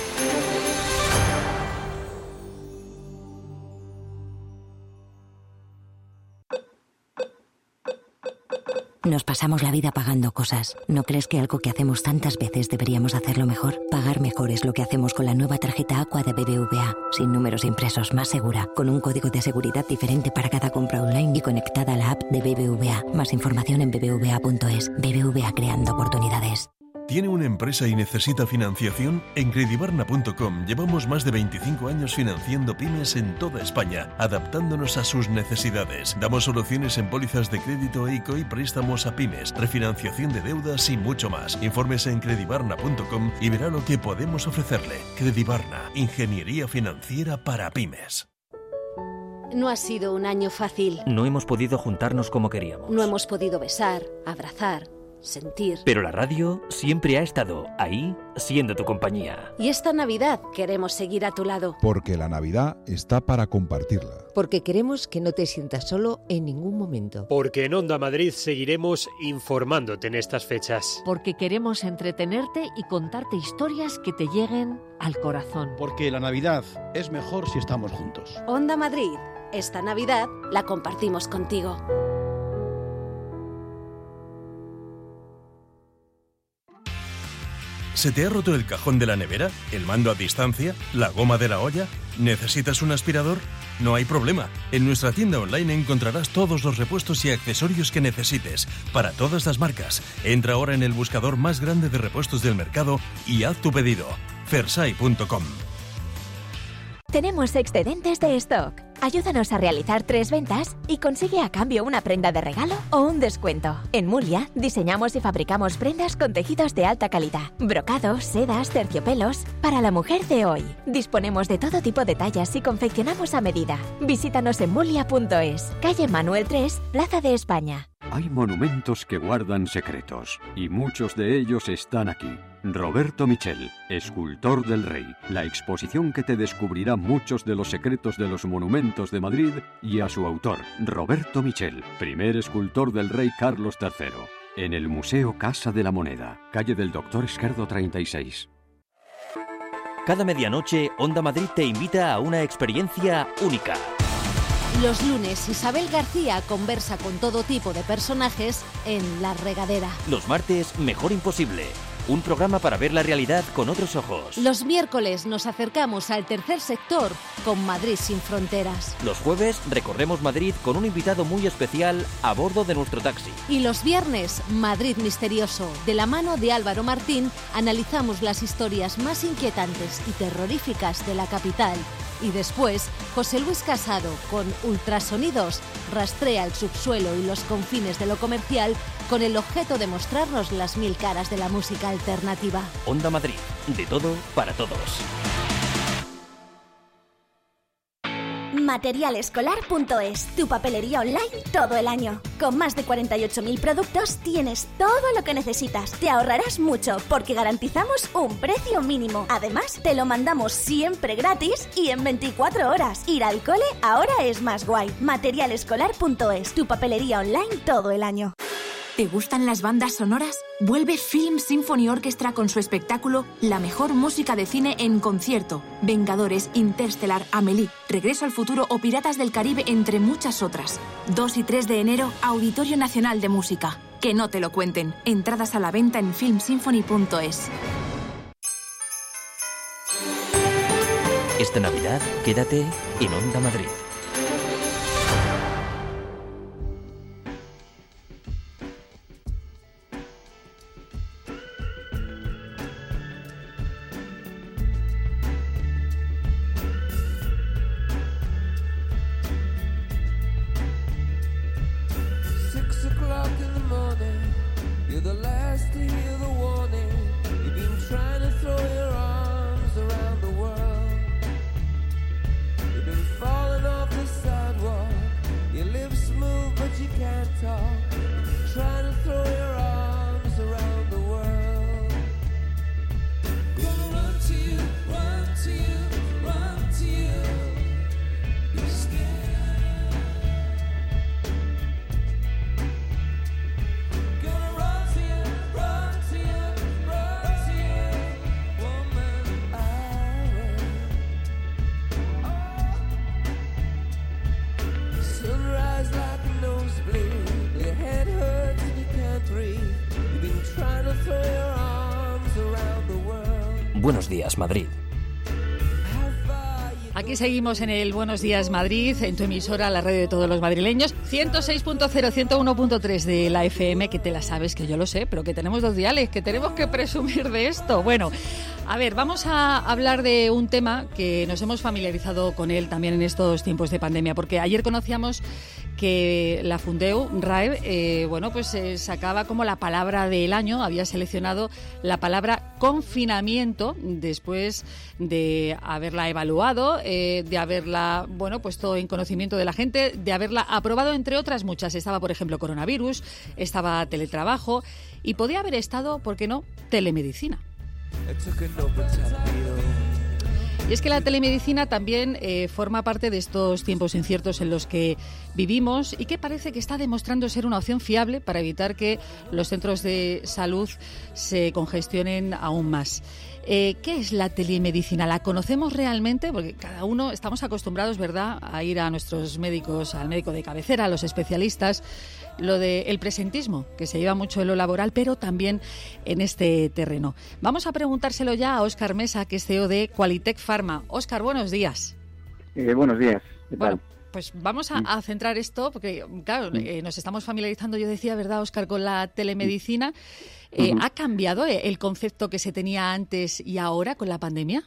Nos pasamos la vida pagando cosas. ¿No crees que algo que hacemos tantas veces deberíamos hacerlo mejor? Pagar mejor es lo que hacemos con la nueva tarjeta Aqua de BBVA. Sin números impresos, más segura, con un código de seguridad diferente para cada compra online y conectada a la app de BBVA. Más información en bbva.es. BBVA, creando oportunidades. ¿Tiene una empresa y necesita financiación? En Credibarna.com llevamos más de 25 años financiando pymes en toda España, adaptándonos a sus necesidades. Damos soluciones en pólizas de crédito ICO y préstamos a pymes, refinanciación de deudas y mucho más. Infórmese en Credibarna.com y verá lo que podemos ofrecerle. Credibarna, ingeniería financiera para pymes. No ha sido un año fácil. No hemos podido juntarnos como queríamos. No hemos podido besar, abrazar, sentir. Pero la radio siempre ha estado ahí, siendo tu compañía. Y esta Navidad queremos seguir a tu lado. Porque la Navidad está para compartirla. Porque queremos que no te sientas solo en ningún momento. Porque en Onda Madrid seguiremos informándote en estas fechas. Porque queremos entretenerte y contarte historias que te lleguen al corazón. Porque la Navidad es mejor si estamos juntos. Onda Madrid, esta Navidad la compartimos contigo. ¿Se te ha roto el cajón de la nevera? ¿El mando a distancia? ¿La goma de la olla? ¿Necesitas un aspirador? No hay problema. En nuestra tienda online encontrarás todos los repuestos y accesorios que necesites, para todas las marcas. Entra ahora en el buscador más grande de repuestos del mercado y haz tu pedido. fersai.com. Tenemos excedentes de stock. Ayúdanos a realizar 3 ventas y consigue a cambio una prenda de regalo o un descuento. En Mulia diseñamos y fabricamos prendas con tejidos de alta calidad, brocados, sedas, terciopelos, para la mujer de hoy. Disponemos de todo tipo de tallas y confeccionamos a medida. Visítanos en mulia.es, calle Manuel 3, Plaza de España. Hay monumentos que guardan secretos, y muchos de ellos están aquí. Roberto Michel, escultor del Rey, la exposición que te descubrirá muchos de los secretos de los monumentos de Madrid, y a su autor, Roberto Michel, primer escultor del Rey Carlos III, en el Museo Casa de la Moneda, calle del Doctor Esquerdo 36. Cada medianoche, Onda Madrid te invita a una experiencia única. Los lunes, Isabel García conversa con todo tipo de personajes en La Regadera. Los martes, Mejor Imposible. Un programa para ver la realidad con otros ojos. Los miércoles nos acercamos al tercer sector con Madrid sin fronteras. Los jueves recorremos Madrid con un invitado muy especial a bordo de nuestro taxi. Y los viernes, Madrid Misterioso. De la mano de Álvaro Martín, analizamos las historias más inquietantes y terroríficas de la capital. Y después, José Luis Casado, con Ultrasonidos, rastrea el subsuelo y los confines de lo comercial con el objeto de mostrarnos las 1000 caras de la música alternativa. Onda Madrid, de todo para todos. Materialescolar.es, tu papelería online todo el año. Con más de 48.000 productos tienes todo lo que necesitas. Te ahorrarás mucho porque garantizamos un precio mínimo. Además, te lo mandamos siempre gratis y en 24 horas. Ir al cole ahora es más guay. Materialescolar.es, tu papelería online todo el año. ¿Te gustan las bandas sonoras? Vuelve Film Symphony Orchestra con su espectáculo La mejor música de cine en concierto. Vengadores, Interstellar, Amélie, Regreso al futuro o Piratas del Caribe, entre muchas otras. 2 y 3 de enero, Auditorio Nacional de Música. Que no te lo cuenten. Entradas a la venta en filmsymphony.es. Esta Navidad, quédate en Onda Madrid. The last to hear the warning. You've been trying to throw your arms around the world. Buenos Días, Madrid. Aquí seguimos en el Buenos Días Madrid, en tu emisora, la radio de todos los madrileños, 106.0, 101.3 de la FM, que te la sabes, que yo lo sé, pero que tenemos 2 diales, que tenemos que presumir de esto. Bueno, a ver, vamos a hablar de un tema que nos hemos familiarizado con él también en estos tiempos de pandemia, porque ayer conocíamos que la Fundeu RAE, sacaba como la palabra del año, había seleccionado la palabra confinamiento después de haberla evaluado, de haberla, puesto en conocimiento de la gente, de haberla aprobado, entre otras muchas. Estaba, por ejemplo, coronavirus, estaba teletrabajo y podía haber estado, ¿por qué no?, telemedicina. Y es que la telemedicina también forma parte de estos tiempos inciertos en los que vivimos y que parece que está demostrando ser una opción fiable para evitar que los centros de salud se congestionen aún más. ¿Qué es la telemedicina? ¿La conocemos realmente? Porque cada uno estamos acostumbrados, ¿verdad?, a ir a nuestros médicos, al médico de cabecera, a los especialistas. Lo del presentismo, que se lleva mucho en lo laboral, pero también en este terreno. Vamos a preguntárselo ya a Óscar Mesa, que es CEO de Qualitec Pharma. Óscar, buenos días. Buenos días. ¿Qué tal? Bueno, pues vamos a centrar esto, porque, claro, nos estamos familiarizando, yo decía, ¿verdad, Óscar?, con la telemedicina. ¿Ha cambiado el concepto que se tenía antes y ahora con la pandemia?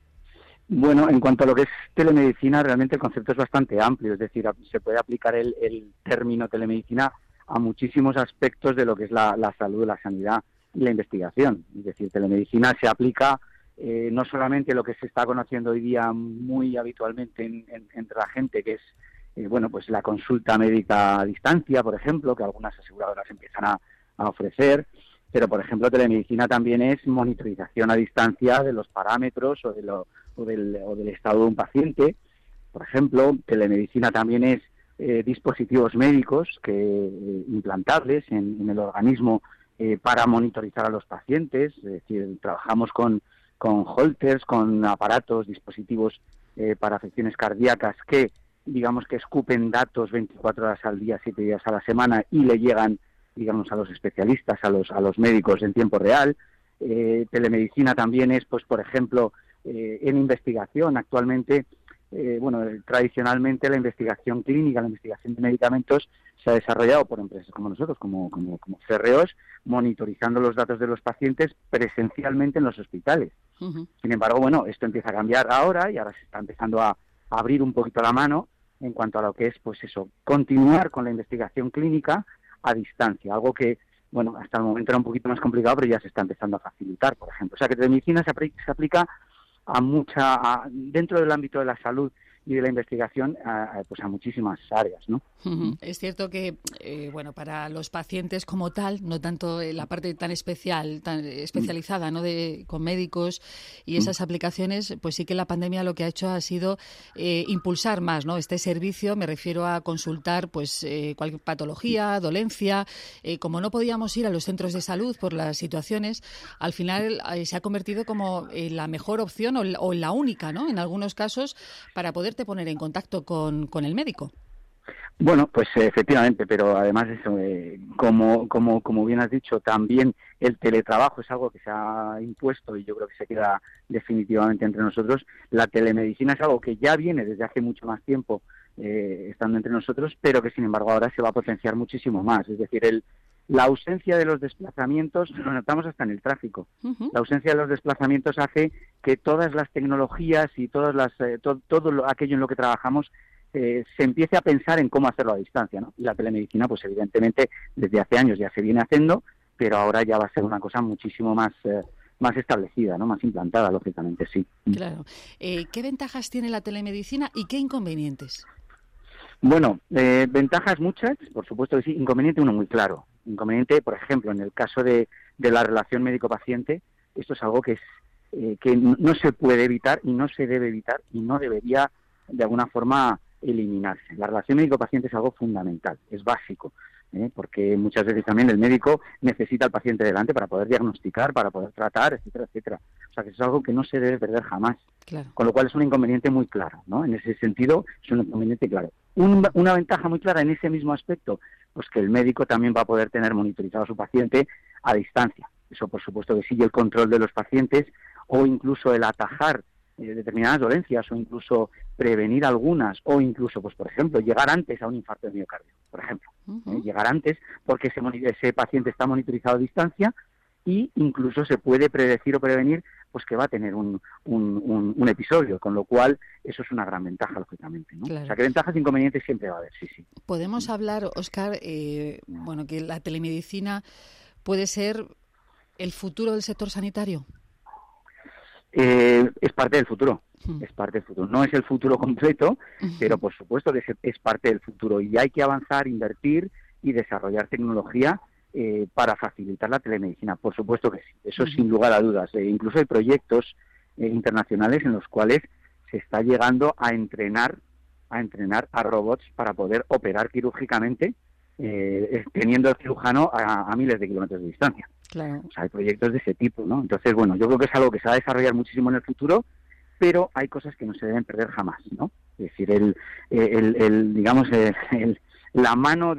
Bueno, en cuanto a lo que es telemedicina, realmente el concepto es bastante amplio, es decir, se puede aplicar el término telemedicina a muchísimos aspectos de lo que es la salud, la sanidad y la investigación. Es decir, telemedicina se aplica no solamente lo que se está conociendo hoy día muy habitualmente entre la gente, que es pues la consulta médica a distancia, por ejemplo, que algunas aseguradoras empiezan a ofrecer. Pero, por ejemplo, telemedicina también es monitorización a distancia de los parámetros o del estado de un paciente. Por ejemplo, telemedicina también es dispositivos médicos implantables en el organismo para monitorizar a los pacientes. Es decir, trabajamos con holters, con aparatos, dispositivos para afecciones cardíacas que, digamos, que escupen datos 24 horas al día, 7 días a la semana y le llegan, digamos, a los especialistas, a los médicos en tiempo real. Telemedicina también es, pues, por ejemplo, en investigación. Actualmente, tradicionalmente la investigación clínica, la investigación de medicamentos se ha desarrollado por empresas como nosotros, como CROs, monitorizando los datos de los pacientes presencialmente en los hospitales. Uh-huh. Sin embargo, esto empieza a cambiar ahora y ahora se está empezando a abrir un poquito la mano en cuanto a lo que es, pues eso, continuar con la investigación clínica a distancia, algo que, hasta el momento era un poquito más complicado, pero ya se está empezando a facilitar, por ejemplo. O sea, que telemedicina se aplica dentro del ámbito de la salud y de la investigación, pues a muchísimas áreas, ¿no? Uh-huh. Es cierto que, para los pacientes como tal, no tanto la parte tan especializada, ¿no?, con médicos y esas aplicaciones, pues sí que la pandemia lo que ha hecho ha sido impulsar más, ¿no?, este servicio. Me refiero a consultar, pues, cualquier patología, dolencia. Como no podíamos ir a los centros de salud por las situaciones, al final se ha convertido como la mejor opción o la única, ¿no?, en algunos casos, para poderte poner en contacto con el médico. Bueno, pues efectivamente, pero además eso, como bien has dicho, también el teletrabajo es algo que se ha impuesto y yo creo que se queda definitivamente entre nosotros. La telemedicina es algo que ya viene desde hace mucho más tiempo estando entre nosotros, pero que sin embargo ahora se va a potenciar muchísimo más. Es decir, la ausencia de los desplazamientos lo notamos hasta en el tráfico. Uh-huh. La ausencia de los desplazamientos hace que todas las tecnologías y todo aquello en lo que trabajamos se empiece a pensar en cómo hacerlo a distancia, ¿no? Y la telemedicina, pues evidentemente, desde hace años ya se viene haciendo, pero ahora ya va a ser una cosa muchísimo más establecida, ¿no?, más implantada, lógicamente, sí. Claro. ¿Qué ventajas tiene la telemedicina y qué inconvenientes? Bueno, ventajas muchas, por supuesto que sí. Inconveniente uno muy claro. Inconveniente, por ejemplo, en el caso de la relación médico-paciente, esto es algo que no se puede evitar y no se debe evitar y no debería, de alguna forma, eliminarse. La relación médico-paciente es algo fundamental, es básico, porque muchas veces también el médico necesita al paciente delante para poder diagnosticar, para poder tratar, etcétera, etcétera. O sea, que es algo que no se debe perder jamás. Claro. Con lo cual es un inconveniente muy claro, ¿no? En ese sentido es un inconveniente claro. Una ventaja muy clara en ese mismo aspecto, pues que el médico también va a poder tener monitorizado a su paciente a distancia. Eso por supuesto que sí, y el control de los pacientes o incluso el atajar determinadas dolencias, o incluso prevenir algunas, o incluso, pues por ejemplo, llegar antes a un infarto de miocardio, por ejemplo. Llegar antes porque ese paciente está monitorizado a distancia, y incluso se puede predecir o prevenir pues que va a tener un episodio, con lo cual eso es una gran ventaja, lógicamente, ¿no? Claro. O sea, que ventajas e inconvenientes siempre va a haber, sí. Podemos hablar, Óscar, que la telemedicina puede ser el futuro del sector sanitario. Es parte del futuro. Es parte del futuro. No es el futuro completo, pero por supuesto que es parte del futuro, y hay que avanzar, invertir y desarrollar tecnología para facilitar la telemedicina. Por supuesto que sí, eso sin lugar a dudas. Incluso hay proyectos internacionales en los cuales se está llegando a entrenar a robots para poder operar quirúrgicamente, teniendo el cirujano a miles de kilómetros de distancia. Claro. O sea, hay proyectos de ese tipo, ¿no? Entonces, bueno, yo creo que es algo que se va a desarrollar muchísimo en el futuro, pero hay cosas que no se deben perder jamás, ¿no? Es decir, la mano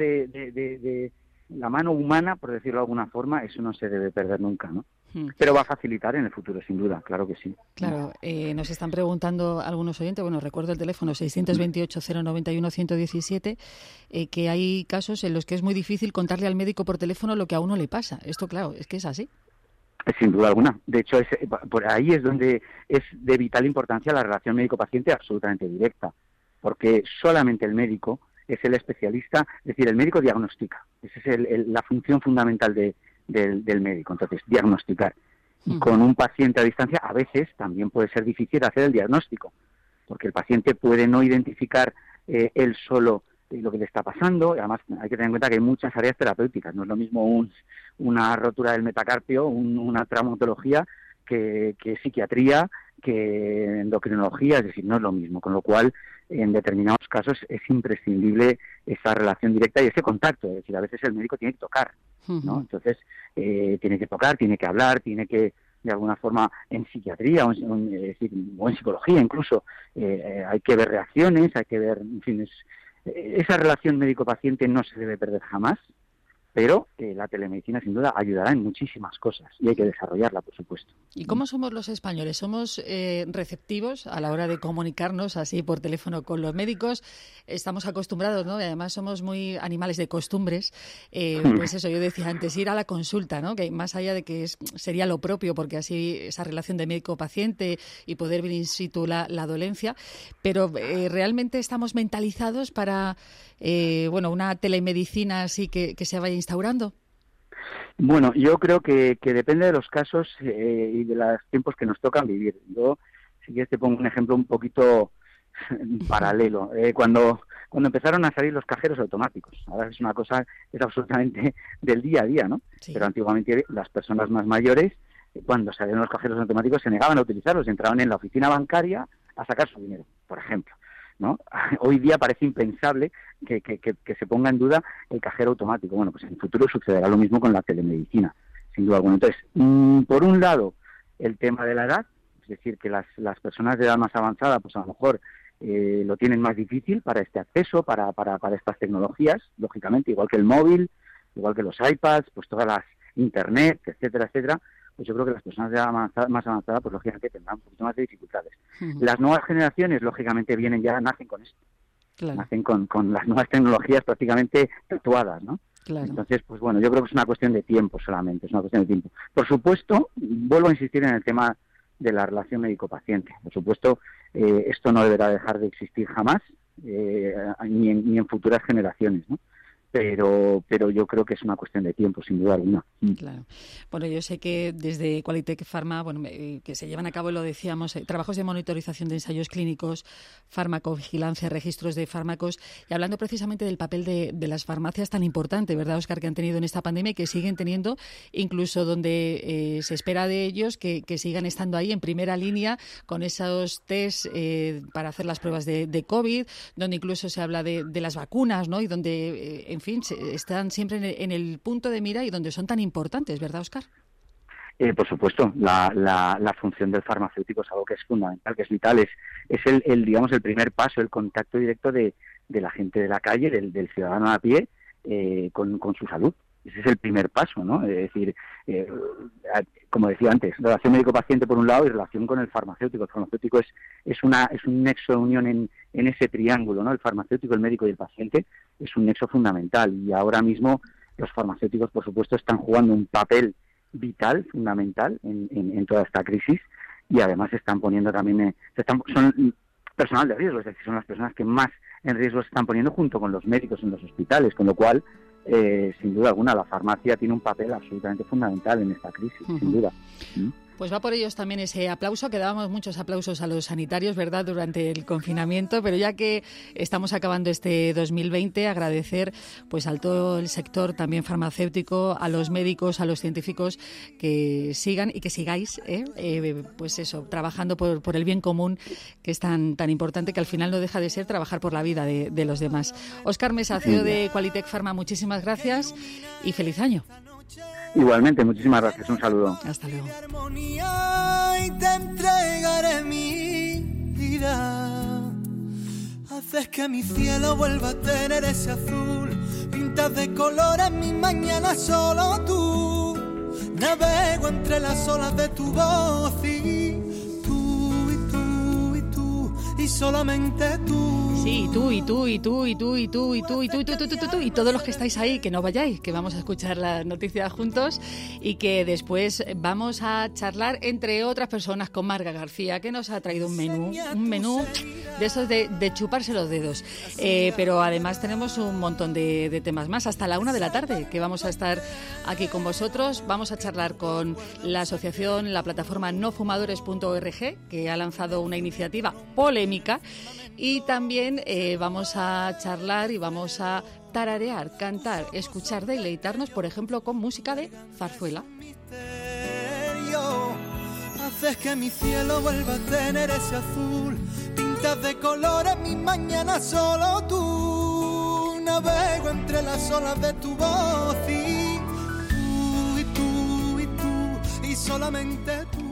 la mano humana, por decirlo de alguna forma, eso no se debe perder nunca, ¿no? Pero va a facilitar en el futuro, sin duda, claro que sí. Claro, nos están preguntando algunos oyentes, recuerdo el teléfono 628-091-117, que hay casos en los que es muy difícil contarle al médico por teléfono lo que a uno le pasa. Esto, claro, es que es así. Sin duda alguna. De hecho, por ahí es donde es de vital importancia la relación médico-paciente absolutamente directa, porque solamente el médico es el especialista, es decir, el médico diagnostica. Esa es la función fundamental del médico. Entonces, diagnosticar. Y con un paciente a distancia, a veces también puede ser difícil hacer el diagnóstico, porque el paciente puede no identificar él solo lo que le está pasando. Además, hay que tener en cuenta que hay muchas áreas terapéuticas. No es lo mismo una rotura del metacarpio, una traumatología, que psiquiatría, que endocrinología, es decir, no es lo mismo. Con lo cual, en determinados casos es imprescindible esa relación directa y ese contacto. Es decir, a veces el médico tiene que tocar, ¿no? Entonces, tiene que tocar, tiene que hablar, tiene que, de alguna forma, en psiquiatría o en psicología incluso, hay que ver reacciones, hay que ver, en fin, esa relación médico-paciente no se debe perder jamás, pero la telemedicina sin duda ayudará en muchísimas cosas y hay que desarrollarla, por supuesto. ¿Y cómo somos los españoles? ¿Somos receptivos a la hora de comunicarnos así por teléfono con los médicos? Estamos acostumbrados, ¿no? Y además somos muy animales de costumbres. Pues eso, yo decía antes, ir a la consulta, ¿no? Que más allá de que sería lo propio, porque así esa relación de médico-paciente y poder ver in situ la dolencia, pero realmente estamos mentalizados para una telemedicina así que se vaya instaurando. Bueno, yo creo que depende de los casos y de los tiempos que nos tocan vivir. Yo, si quieres, te pongo un ejemplo un poquito paralelo. Cuando empezaron a salir los cajeros automáticos, ahora es una cosa, es absolutamente del día a día, ¿no? Sí. Pero antiguamente las personas más mayores, cuando salieron los cajeros automáticos, se negaban a utilizarlos, entraban en la oficina bancaria a sacar su dinero, por ejemplo, ¿no? Hoy día parece impensable que se ponga en duda el cajero automático. Bueno, pues en el futuro sucederá lo mismo con la telemedicina, sin duda alguna. Entonces, por un lado, el tema de la edad, es decir, que las personas de edad más avanzada, pues a lo mejor lo tienen más difícil para este acceso, para estas tecnologías, lógicamente, igual que el móvil, igual que los iPads, pues todas las internet, etcétera, etcétera. Pues yo creo que las personas de edad más avanzada, pues lógicamente tendrán un poquito más de dificultades. Las nuevas generaciones, lógicamente, nacen con esto. Claro. Nacen con las nuevas tecnologías prácticamente tatuadas, ¿no? Claro. Entonces, pues bueno, yo creo que es una cuestión de tiempo solamente, es una cuestión de tiempo. Por supuesto, vuelvo a insistir en el tema de la relación médico-paciente. Por supuesto, esto no deberá dejar de existir jamás, ni en futuras generaciones, ¿no? Pero yo creo que es una cuestión de tiempo, sin duda alguna. Claro. Bueno, yo sé que desde Qualitec Pharma, que se llevan a cabo, lo decíamos, trabajos de monitorización de ensayos clínicos, farmacovigilancia, registros de fármacos, y hablando precisamente del papel de las farmacias tan importante, ¿verdad, Óscar?, que han tenido en esta pandemia y que siguen teniendo, incluso donde se espera de ellos que sigan estando ahí en primera línea con esos test para hacer las pruebas de COVID, donde incluso se habla de las vacunas, ¿no? Y donde, en fin, están siempre en el punto de mira y donde son tan importantes, ¿verdad, Óscar? Por supuesto, la función del farmacéutico es algo que es fundamental, que es vital, es el primer paso, el contacto directo de la gente de la calle, del ciudadano a pie, con su salud. ese es el primer paso, ¿no? Es decir, como decía antes, relación médico-paciente por un lado y relación con el farmacéutico. El farmacéutico es un nexo de unión en ese triángulo, ¿no? El farmacéutico, el médico y el paciente es un nexo fundamental, y ahora mismo los farmacéuticos, por supuesto, están jugando un papel vital, fundamental en toda esta crisis, y además se están poniendo también, son personal de riesgo, es decir, son las personas que más en riesgo se están poniendo junto con los médicos en los hospitales, con lo cual, sin duda alguna, la farmacia tiene un papel absolutamente fundamental en esta crisis, sin duda. Pues va por ellos también ese aplauso, que dábamos muchos aplausos a los sanitarios, ¿verdad?, durante el confinamiento, pero ya que estamos acabando este 2020, agradecer pues a todo el sector también farmacéutico, a los médicos, a los científicos, que sigan y que sigáis, pues eso, trabajando por el bien común, que es tan importante, que al final no deja de ser trabajar por la vida de los demás. Óscar Mesa, CEO de Qualitec Pharma, muchísimas gracias y feliz año. Igualmente, muchísimas gracias. Un saludo. Hasta luego. Y te entregaré mi vida. Haces que mi cielo vuelva a tener ese azul. Pintas de colores mi mañana solo tú. Navego entre las olas de tu voz y tú, y tú, y tú, y solamente tú. Sí, tú, y tú, y tú, y tú, y tú, y tú, y tú, y tú, y tú, y todos los que estáis ahí, que no vayáis, que vamos a escuchar las noticias juntos y que después vamos a charlar, entre otras personas, con Marga García, que nos ha traído un menú de esos de chuparse los dedos. Pero además tenemos un montón de temas más, hasta la 1 de la tarde, que vamos a estar aquí con vosotros. Vamos a charlar con la asociación, la plataforma nofumadores.org, que ha lanzado una iniciativa polémica. Y también vamos a charlar y vamos a tararear, cantar, escuchar, deleitarnos, por ejemplo, con música de zarzuela. Haces que mi cielo vuelva a tener ese azul. Pintas de colores mi mañana solo tú. Navego entre las olas de tu voz y tú, y tú, y tú, y solamente tú.